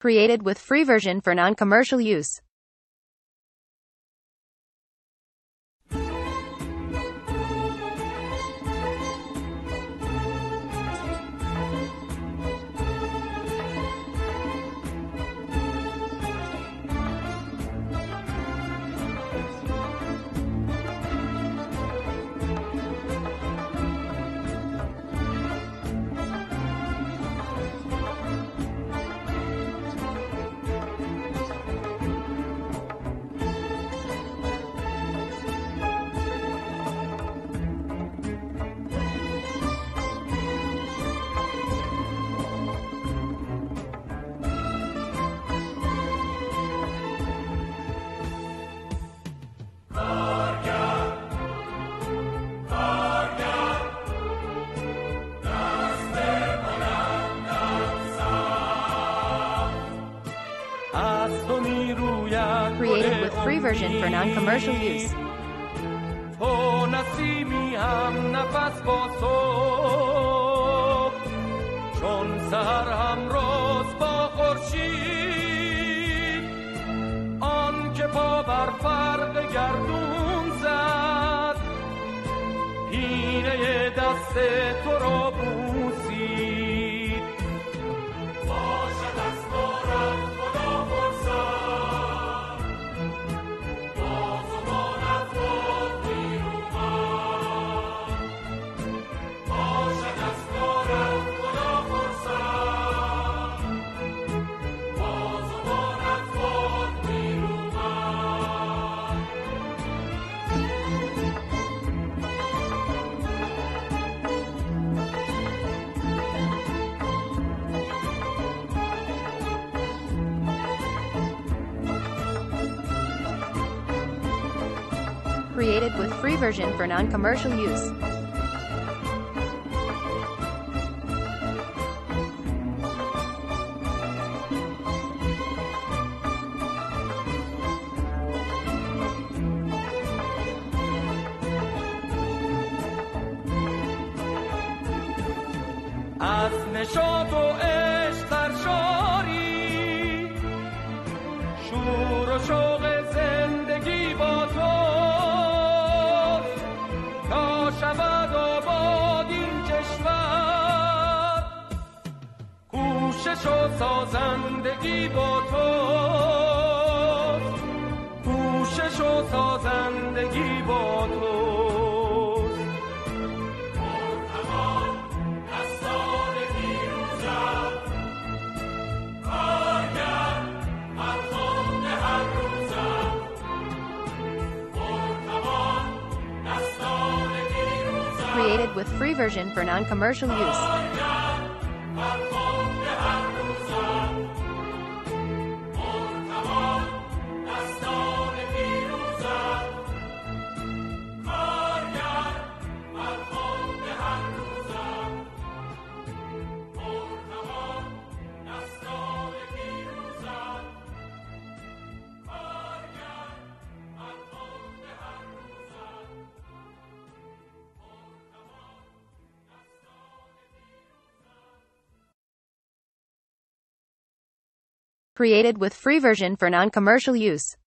Created with free version for non-commercial use. Created with free version for non-commercial use. تو نسیمی هم نفس با صبح، چون سحر همراز با خورشید، آن که پا بر فرق گردون زد، پینه دست تو را بوسید. باشد از بارم خدا فرسان، بازمان از خود بیرومد. باشد از بارم خدا فرسان، بازمان از خود بیرومد. Created with free version for non-commercial use. از نشاط و عشق سرشاری، شور و شوق زندگی با تو، تا شود آباد این کشور، کوشش و سازندگی با تو، کوشش و سازندگی با تو. Created with free version for non-commercial use. Created with free version for non-commercial use.